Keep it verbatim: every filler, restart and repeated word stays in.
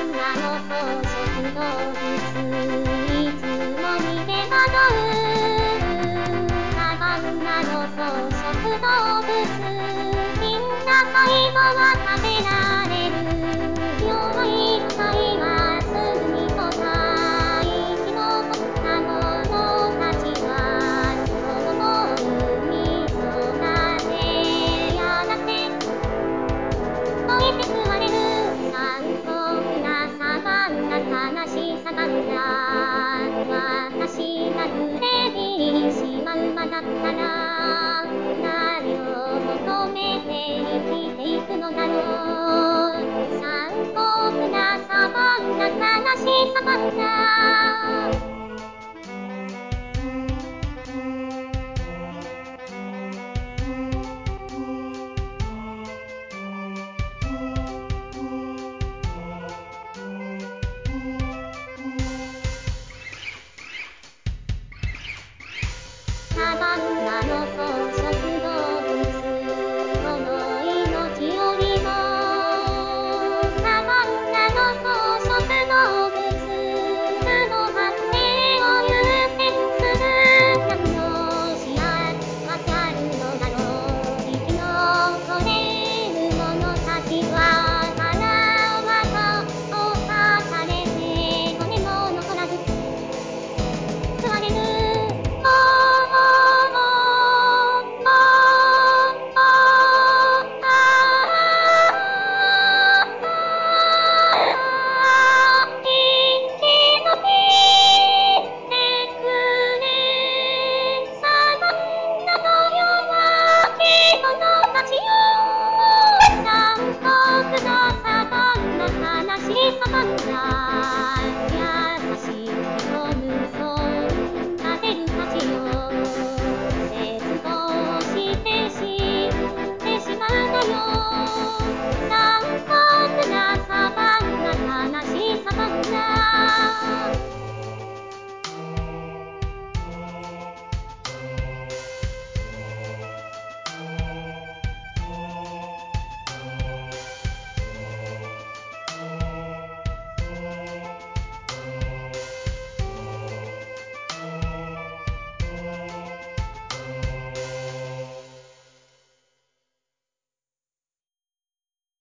ンナの草食動物いつも逃げ惑うサバンナの草食動物みんな最後は食べられる弱い個体はすぐに答え生き残った者たちは今日も海となってやがて置いて食われる残酷なサバンナ悲しいサバンナ私がグレービーシマウマだったら